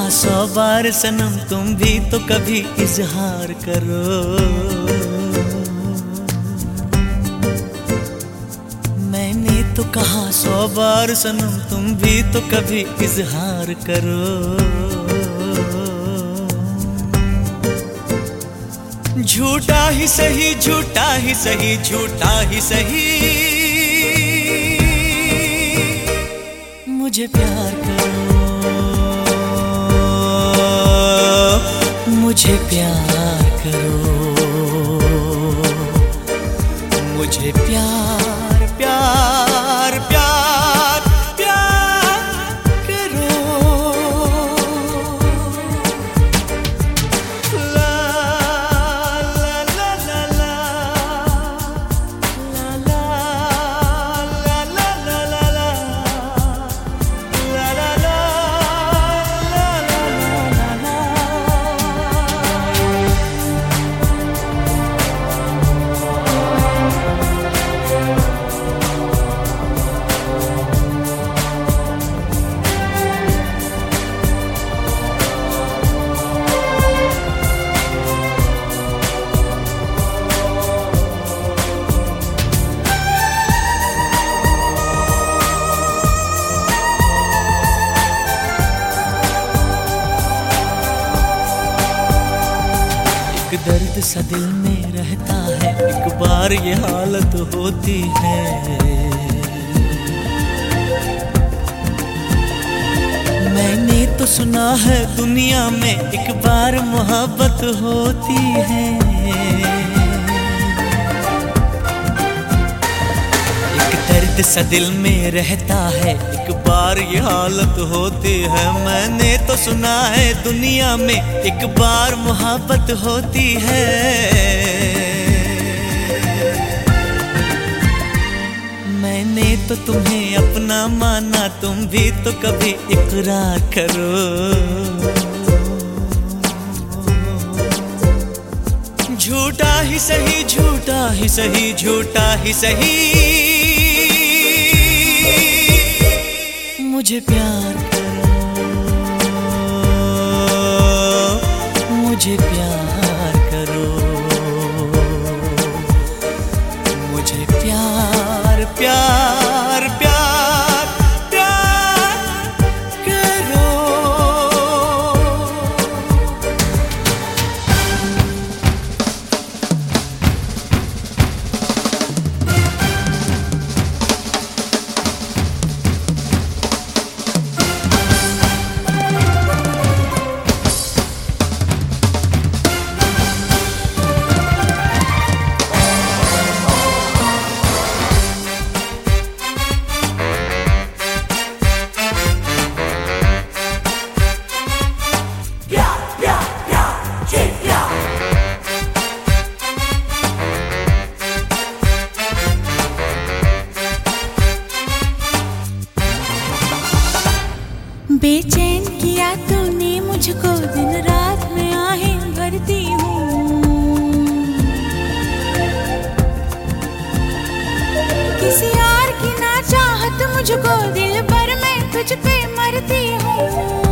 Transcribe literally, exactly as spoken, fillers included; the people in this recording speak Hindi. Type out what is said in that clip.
कहा सौ बार सनम तुम भी तो कभी इजहार करो। मैंने तो कहा सौ बार सनम तुम भी तो कभी इजहार करो। झूठा ही सही झूठा ही सही झूठा ही सही मुझे प्यार करो, मुझे प्यार करो, मुझे प्यार प्यार प्यार प्यार करो। ला ला ला ला ला ला ला ला ला ला ला दर्द सा दिल में रहता है, एक बार ये हालत होती है। मैंने तो सुना है दुनिया में एक बार मोहब्बत होती है। एक दर्द सा दिल में रहता है, एक बार ये हालत होती है। मैंने तो सुना है दुनिया में एक बार मोहब्बत होती है। मैंने तो तुम्हें अपना माना, तुम भी तो कभी इकरार करो। झूठा ही सही झूठा ही सही झूठा ही सही मुझे प्यार करो, मुझे प्यार करो, मुझे प्यार प्यार प्यार प्यार करो। बेचैन किया तूने मुझको, दिन रात में आहें भरती हूँ। किसी और की ना चाहत मुझको, दिल भर में तुझ पे मरती हूँ।